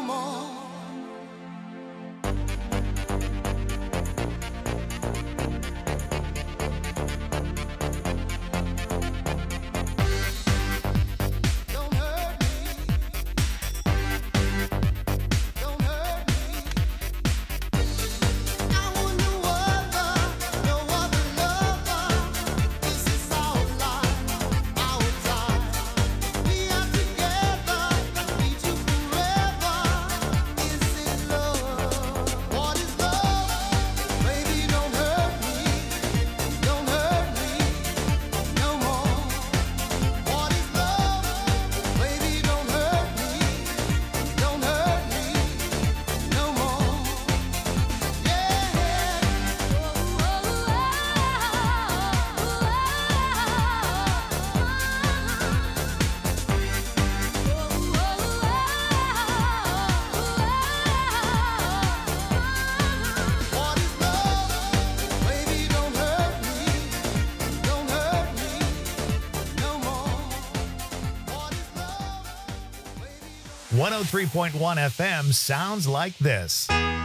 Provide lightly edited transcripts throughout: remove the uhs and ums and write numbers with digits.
103.1 FM sounds like this.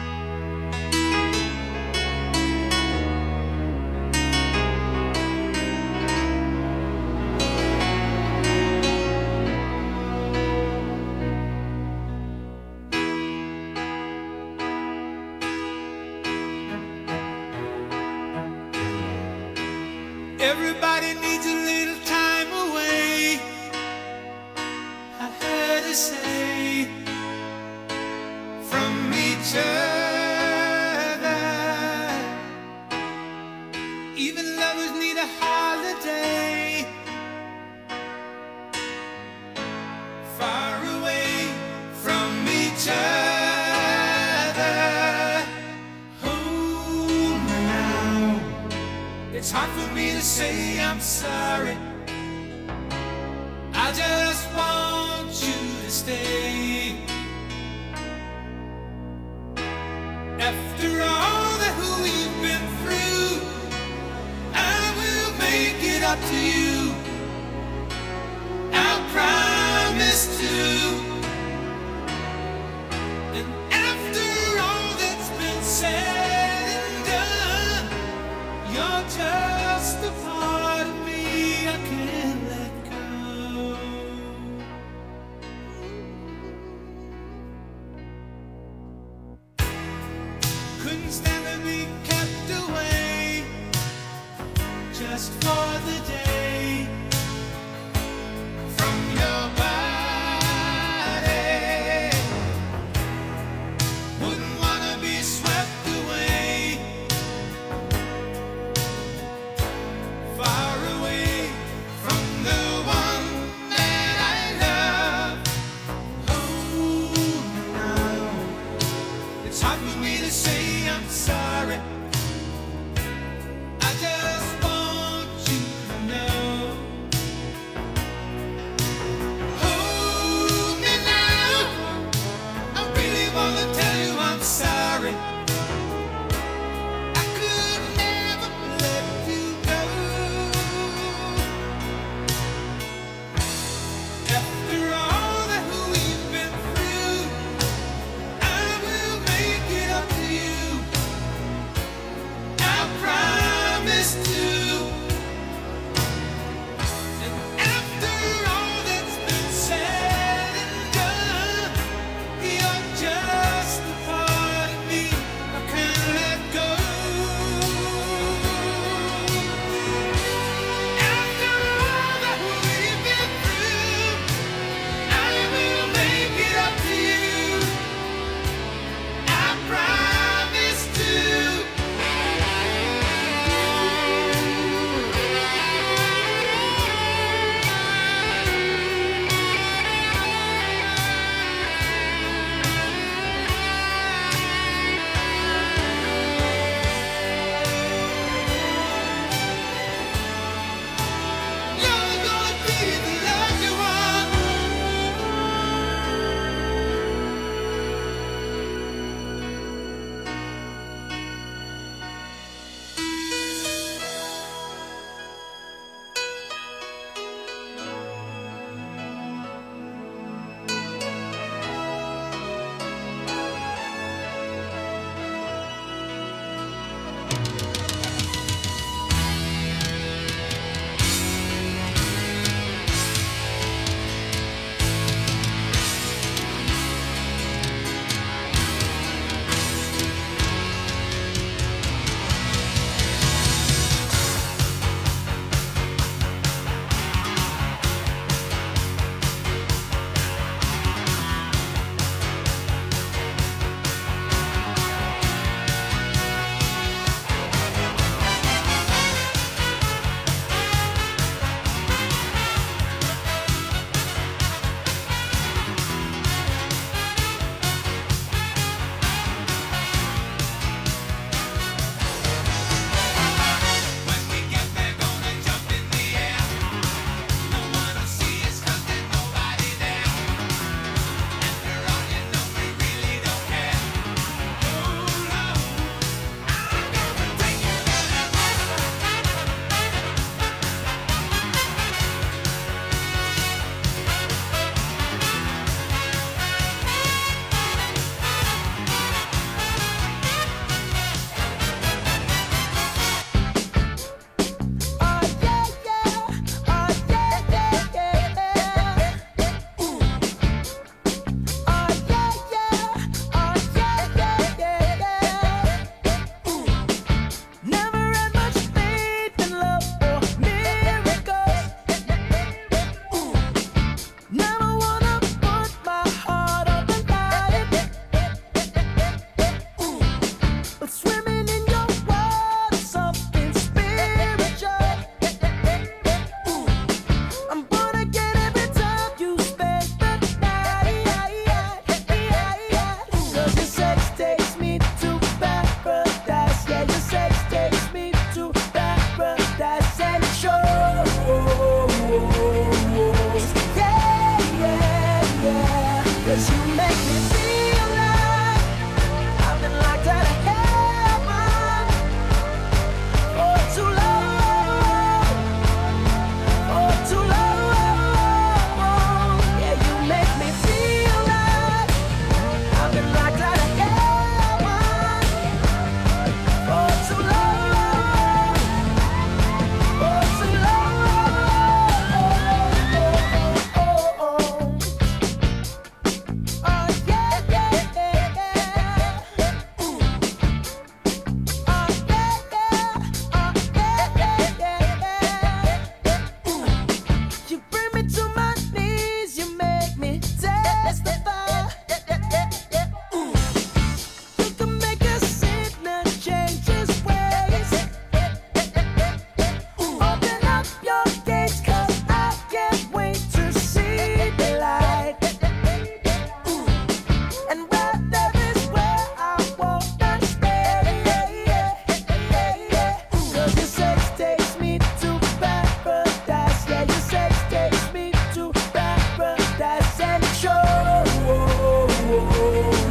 Everybody needs a little time away, I heard her say, from each other. Even lovers need a holiday, far away from each other. Oh, now it's hard for me to say I'm sorry. I just want you to stay. After all that we've been through, I will make it up to you. I promise to. And after all that's been said and done, you're just a part of me I can't let go. Couldn't stand to be kept away just for the day from your body. Wouldn't wanna be swept away, far away from the one that I love. Oh, now it's hard for me to say I'm sorry. I just want you to know.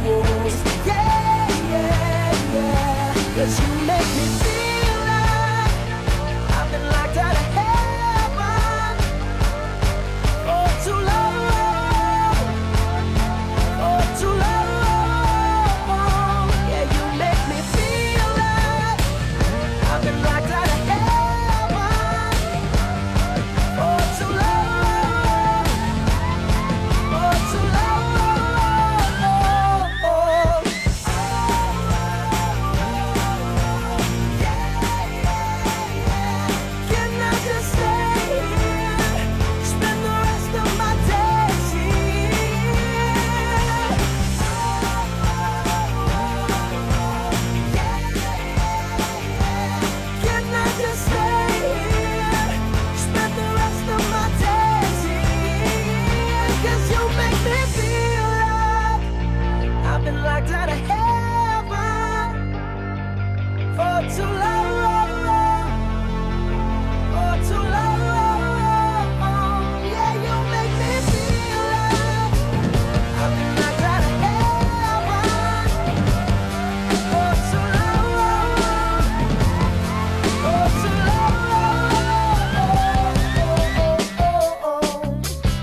Yeah, yeah, yeah. 'Cause you make me feel like I've been locked out of heaven for too long, for too long. Yeah, you make me feel like I've been locked out of heaven for too long, for too long. Can I just stay here, spend the rest of my days here? Can I just stay here, spend the rest of my days here? 'Cause you make me feel like I've been locked out of heaven for too long. For too long, yeah, you make me feel like I've been locked out of heaven for too long, for too long.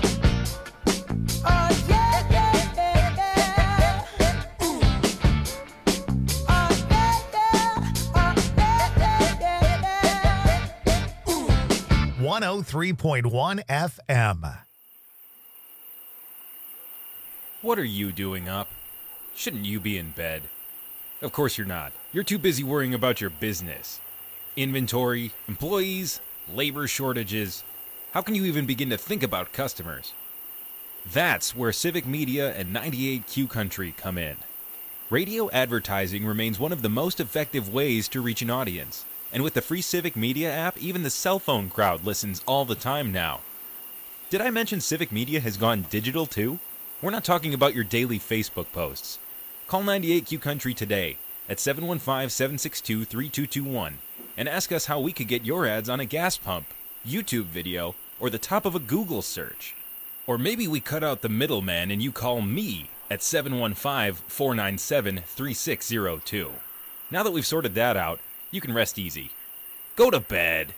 Oh yeah, yeah, yeah, yeah. Ooh. Oh yeah, yeah, oh yeah, yeah, yeah. 103.1 FM. What are you doing up? Shouldn't you be in bed? Of course you're not. You're too busy worrying about your business. Inventory, employees, labor shortages. How can you even begin to think about customers? That's where Civic Media and 98Q Country come in. Radio advertising remains one of the most effective ways to reach an audience. And with the free Civic Media app, even the cell phone crowd listens all the time now. Did I mention Civic Media has gone digital too? We're not talking about your daily Facebook posts. Call 98Q Country today at 715-762-3221 and ask us how we could get your ads on a gas pump, YouTube video, or the top of a Google search. Or maybe we cut out the middleman and you call me at 715-497-3602. Now that we've sorted that out, you can rest easy. Go to bed.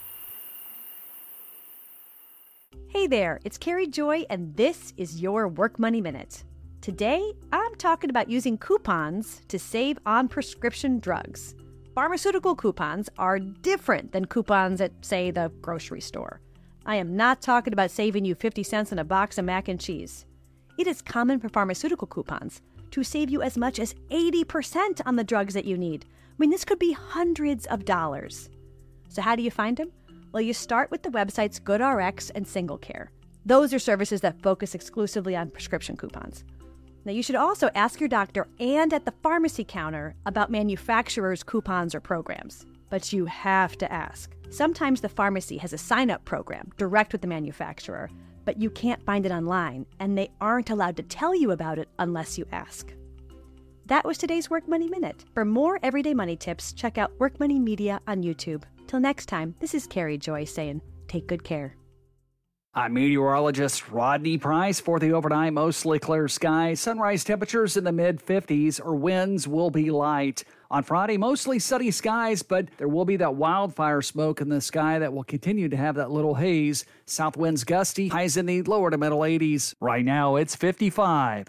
Hey there, it's Carrie Joy, and this is your Work Money Minute. Today, I'm talking about using coupons to save on prescription drugs. Pharmaceutical coupons are different than coupons at, say, the grocery store. I am not talking about saving you 50 cents on a box of mac and cheese. It is common for pharmaceutical coupons to save you as much as 80% on the drugs that you need. I mean, this could be hundreds of dollars. So how do you find them? Well, you start with the websites GoodRx and SingleCare. Those are services that focus exclusively on prescription coupons. Now, you should also ask your doctor and at the pharmacy counter about manufacturers' coupons or programs. But you have to ask. Sometimes the pharmacy has a sign-up program direct with the manufacturer, but you can't find it online, and they aren't allowed to tell you about it unless you ask. That was today's Work Money Minute. For more everyday money tips, check out Work Money Media on YouTube. Till next time, this is Carrie Joy saying, take good care. I'm meteorologist Rodney Price for the overnight. Mostly clear skies. Sunrise temperatures in the mid-50s, or winds will be light. On Friday, mostly sunny skies, but there will be that wildfire smoke in the sky that will continue to have that little haze. South winds gusty, highs in the lower to middle 80s. Right now, it's 55.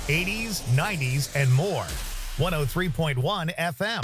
80s, 90s, and more. 103.1 FM.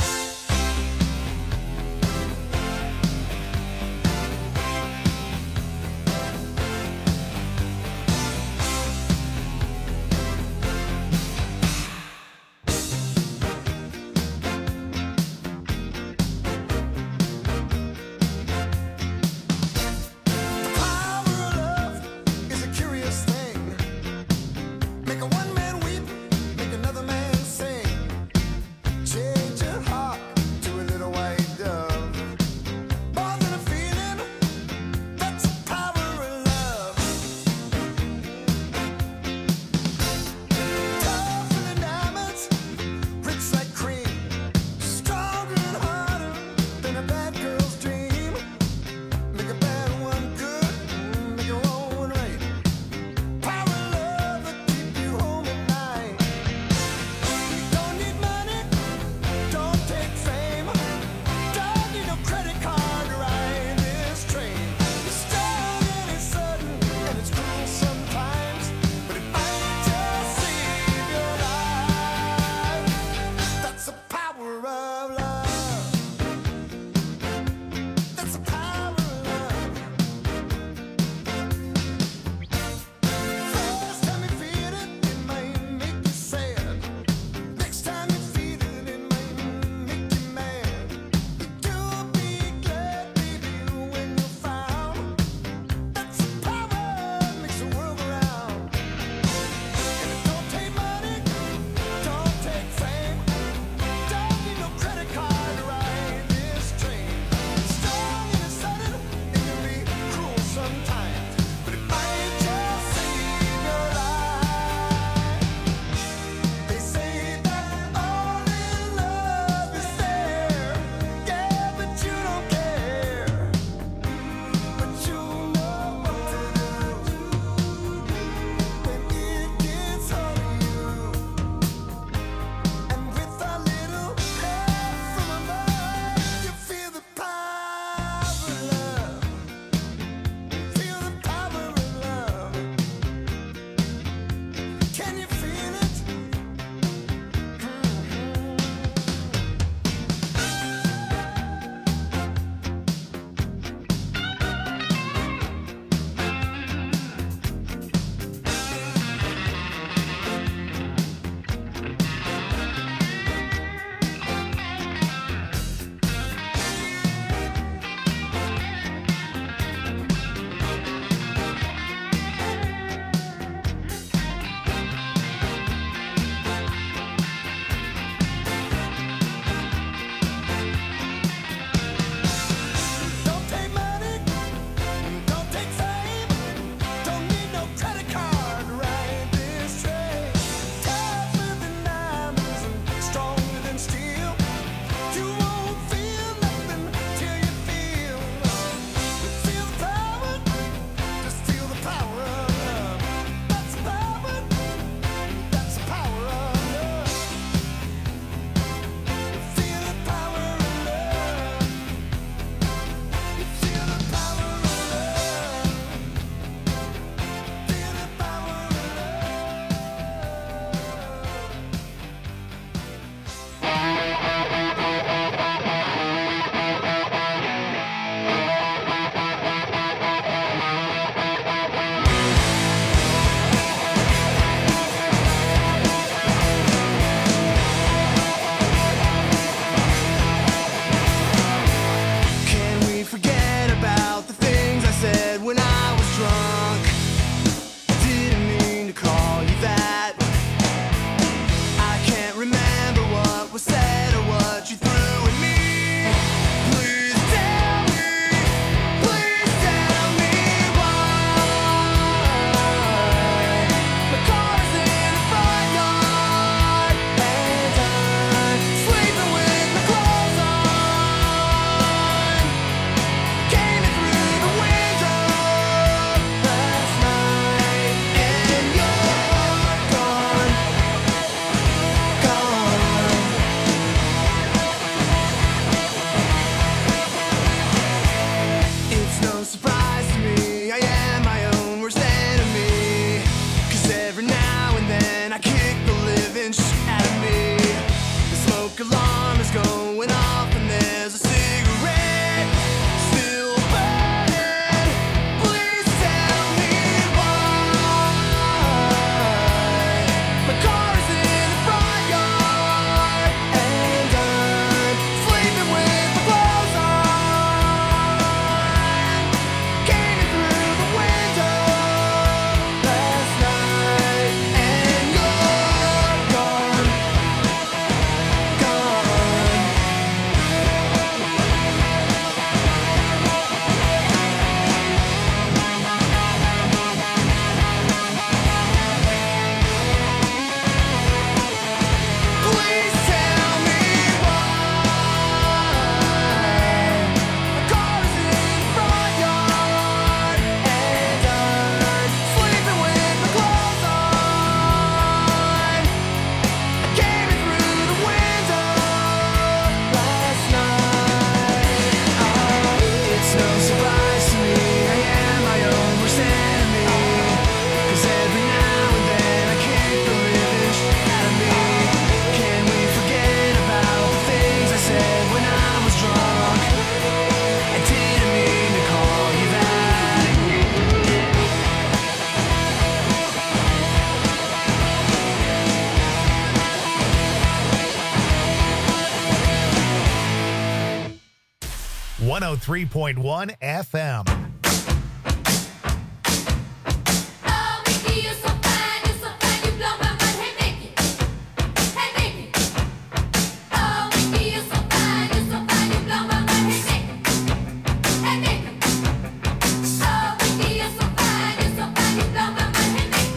Came through 103.1 FM. Oh, Mickey, you're so fine, you blow my mind. Hey, Mickey. Hey, Mickey. Oh, Mickey, you're so fine, you blow my mind. Hey, Mickey. Hey, Mickey. Oh, Mickey, you're so fine, you blow my mind. Hey, Mickey.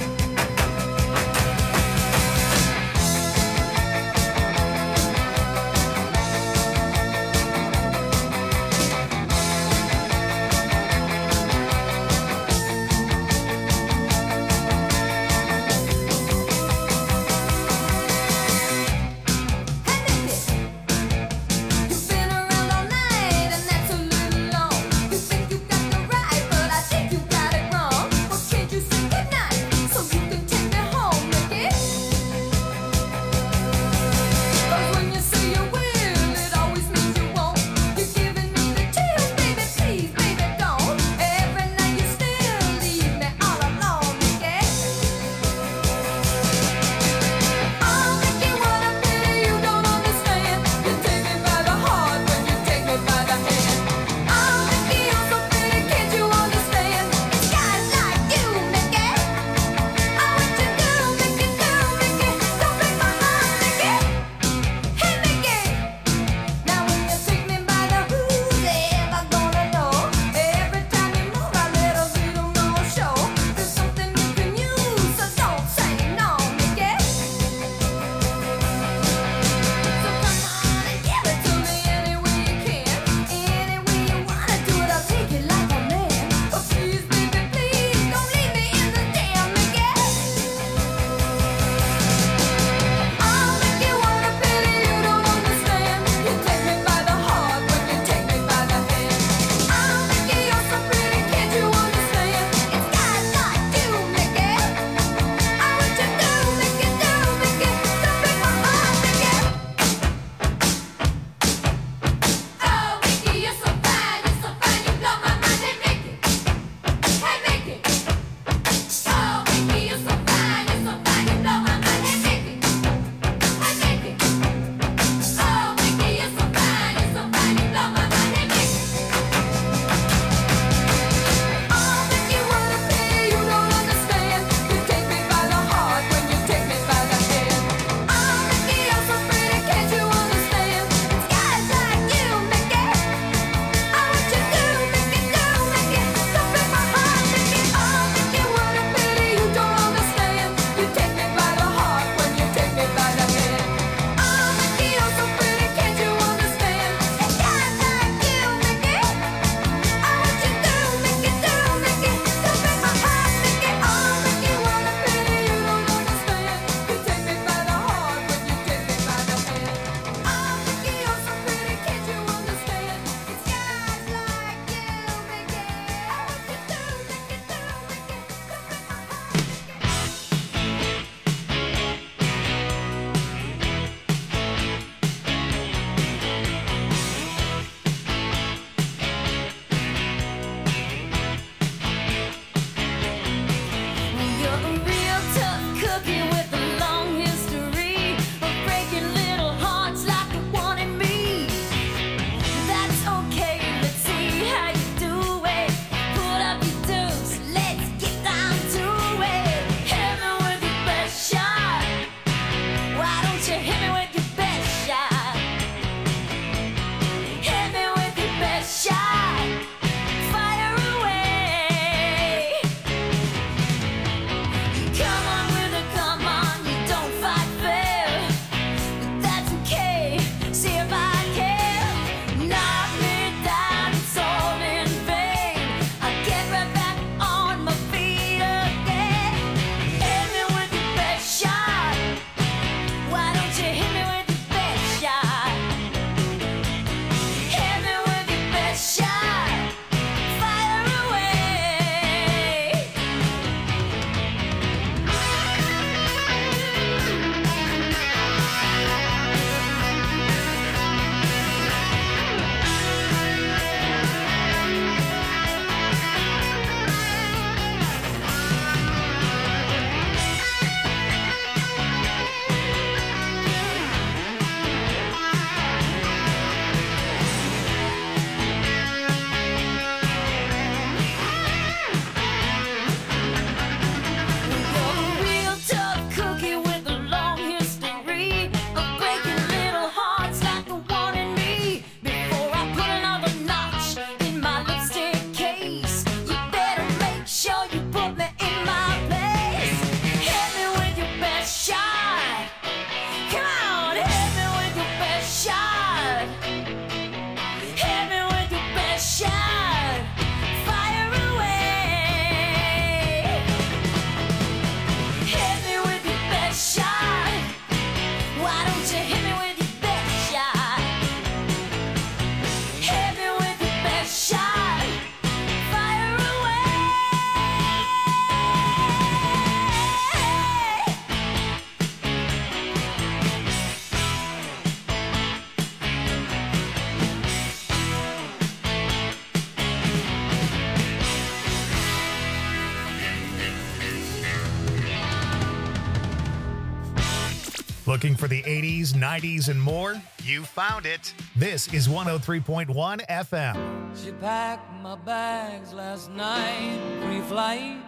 Looking for the 80s, 90s, and more? You found it. This is 103.1 FM. She packed my bags last night, pre-flight.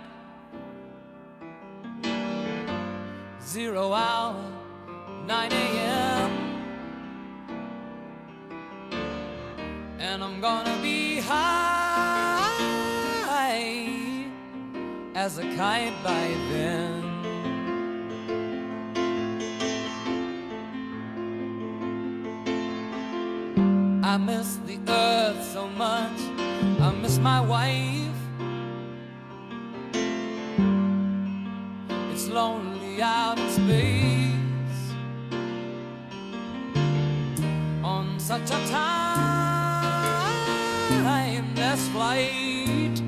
0 hour, 9 a.m. And I'm gonna be high as a kite by then. I miss the earth so much, I miss my wife. It's lonely out in space on such a timeless flight.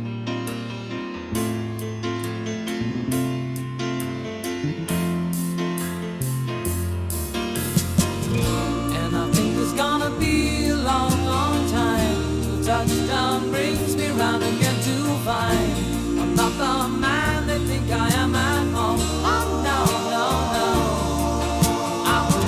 And I think it's gonna be a long, long time till touchdown brings me round again to find I'm not the man they think I am at home. Oh no, no, no, I'm a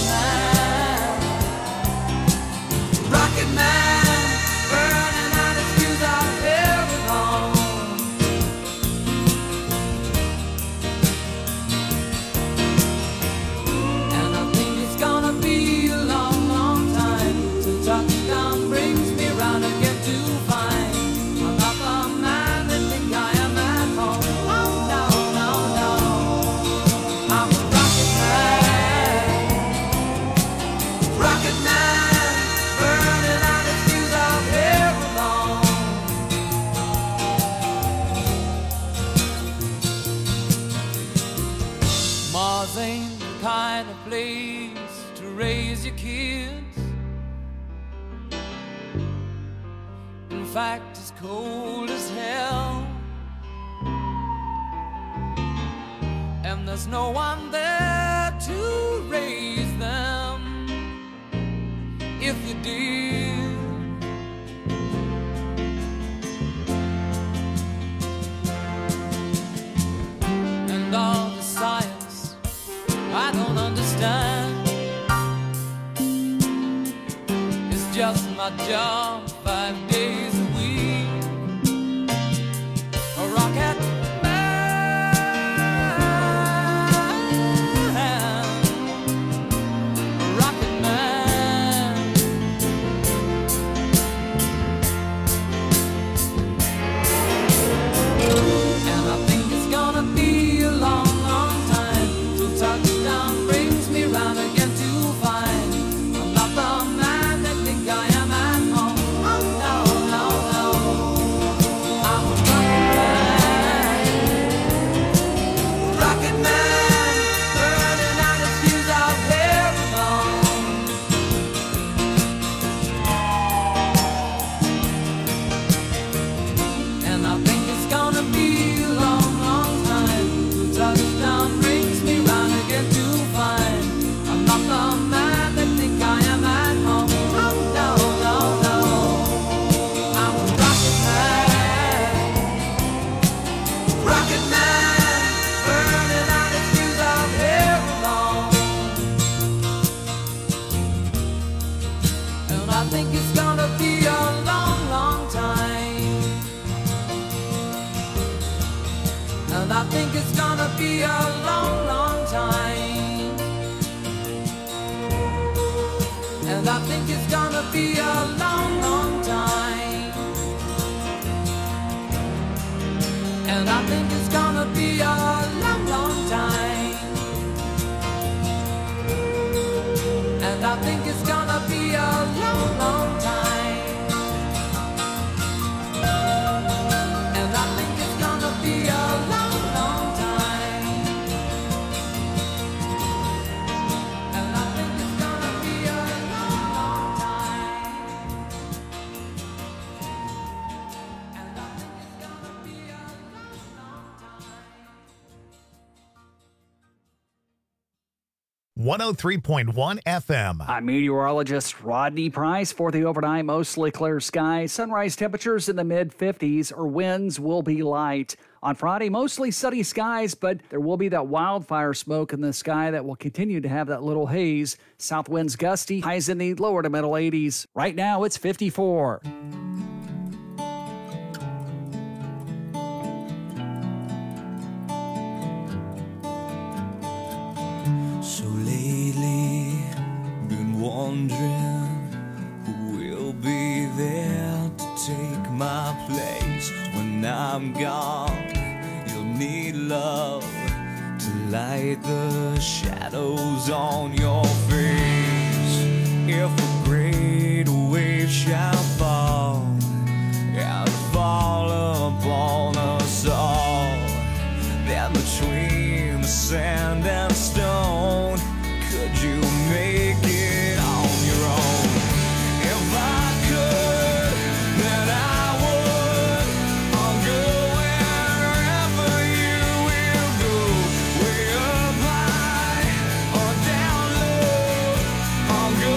rocket man, burning out his fuse out here at home. And I think it's gonna be a long, long time till touchdown brings me round again to find I'm not the man they think I am at home. Oh no, no, no, I'm a rocket man, burning out his fuse out here alone. Mars ain't the kind of place to raise your kids. In fact, it's cold as hell, and there's no one there to raise them if you did. And all the science I don't understand, it's just my job 5 days a week. A rocket man, a rocket man. And I think it's gonna be a long, long time till touchdown brings me round again to find I'm not the man they think I am at home. Oh no, no, no, I'm a rocket man, burning out his fuse out here alone. And I think it's gonna be a long, long time till touchdown brings me round again to find I'm not the man they think I am at home. Oh no, no, no, I'm a rocket man, burning out his fuse out here alone. And I think it's gonna be a long, long time. And I think it's gonna be a long, long time. And I think it's gonna be a long, long time. And I think it's gonna be a long, long time. And I think it's gonna be a long, long time. And I think it's gonna be a long, long time. And I think it's gonna be a long, long time. And I think it's gonna be a long, long time. 103.1 FM. I'm meteorologist Rodney Price. For the overnight, mostly clear skies. Sunrise temperatures in the mid-50s, or winds will be light. On Friday, mostly sunny skies, but there will be that wildfire smoke in the sky that will continue to have that little haze. South winds gusty, highs in the lower to middle 80s. Right now, it's 54. So lately, been wondering who will be there to take my place when I'm gone. You'll need love to light the shadows on your face. If a great wave shall fall and fall upon us all, then between the sand and stone, could you make it on your own? If I could, then I would. I'll go wherever you will go, way up high or down low. I'll go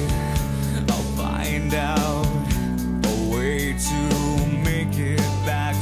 wherever you will go, and maybe I'll find out a way to make it back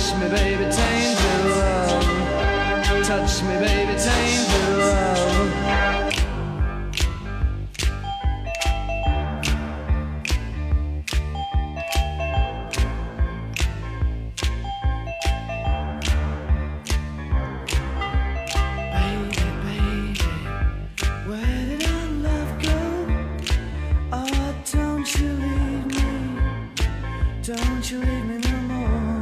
Touch me, baby, tame the love. Touch me, baby, tame the love. Don't you leave me no more.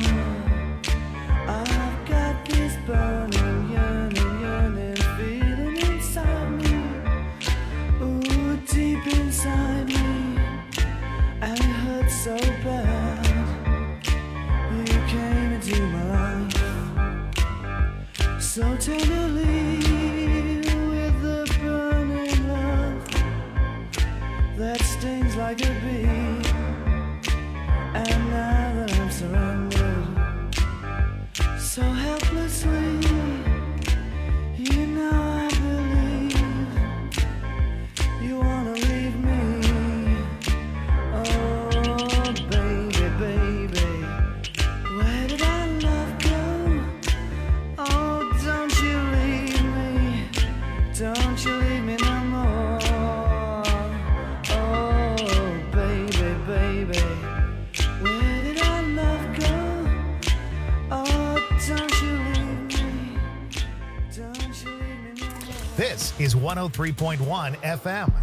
I've got this burning, yearning feeling inside me. Ooh, deep inside me. And it hurts so bad. You came into my life so tenderly, with the burning love that stings like a bee. And now that I'm surrendered so helplessly, you know I believe you wanna leave me. Oh, baby, baby, where did our love go? Oh, don't you leave me, don't you leave me no more. Oh, baby, baby, where did our love go? Oh, don't you leave me. Don't you leave me no more. This is 103.1 FM.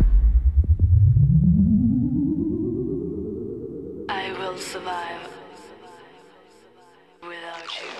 I will survive without you.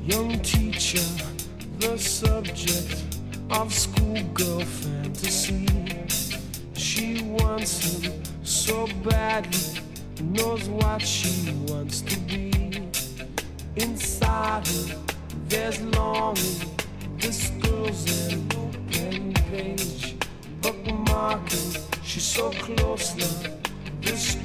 Young teacher, the subject of schoolgirl fantasy. She wants him so badly, knows what she wants to be. Inside her, there's longing. This girl's an open page, bookmarking. She's so close now. This